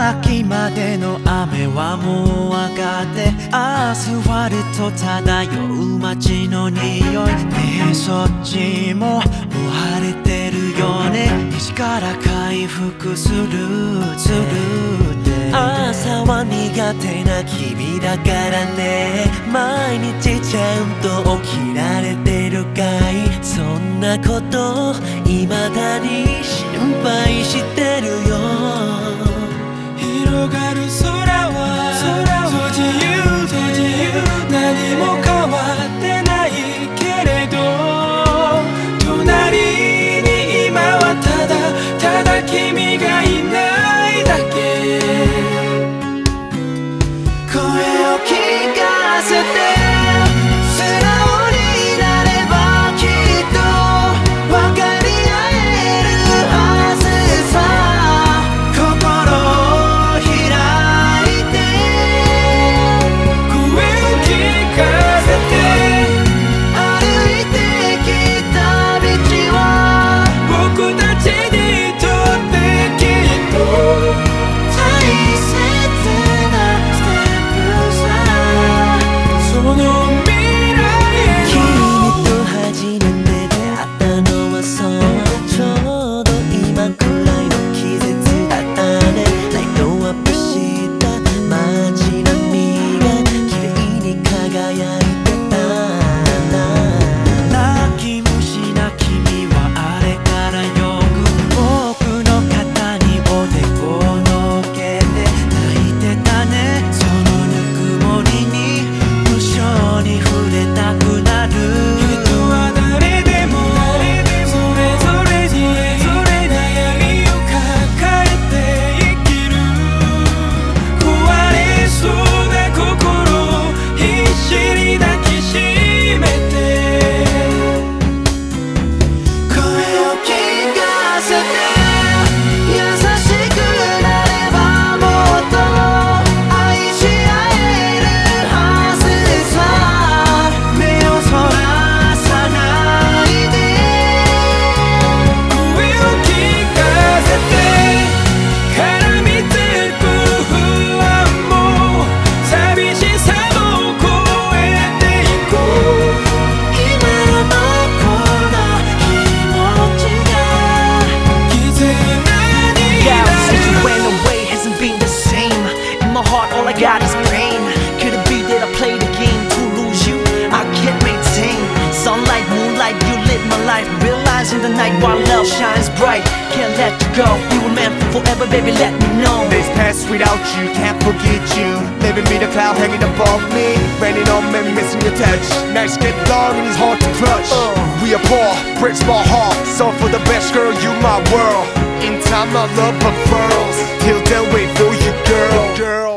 秋までの雨はもう上がってアスファルト漂う街の匂いねえそっちももう晴れてるよね西から回復するって朝は苦手な君だからね毎日ちゃんと起きられてるかいそんなこと未だに心配してるよ広がる空は閉じゆう何も変わってないけれど隣に今はただ君がいないだけ声を聞かせて素直になればきっと分かり合えるはずさ心を開いて声を聞かせて歩いてきた道は僕たちにとってきっと大切なステップさその未来へ君と初めて出会ったのはそうちょうど今くらいの季節だったねライトアップした街並みが綺麗に輝いてた泣き虫な君はあれからよく僕の肩におでこを乗っけて泣いてたねそのぬくもりに無性に触れたくなる人は誰でもそれぞれ悩みを抱えて生きる壊れそうな心を必死に抱きしめて声を聞かせて優しくなればもっと愛し合えるはずさ目をそらさないで声を聞かせて絡みつく不安も寂しさも越えていこう今のこの気持ちが絆に Yeah, な since you る went away, hasn't been the same. In my heart, all I got is pain. Could it be that I played the game to lose you? I can't maintain. Sunlight, moonlight, you lit my life. Realizing the night while love shines bright. Can't let you go. We were meant for forever, baby. Let me know. Days pass without you, can't forget you. Living me the cloud hanging above me. Raining on me, missing your touch. Nights get long and it's hard to clutch. We are poor, breaks my heart. So for the best girl, you my world. In time, my love unfurls. Till then, wait for you, girl.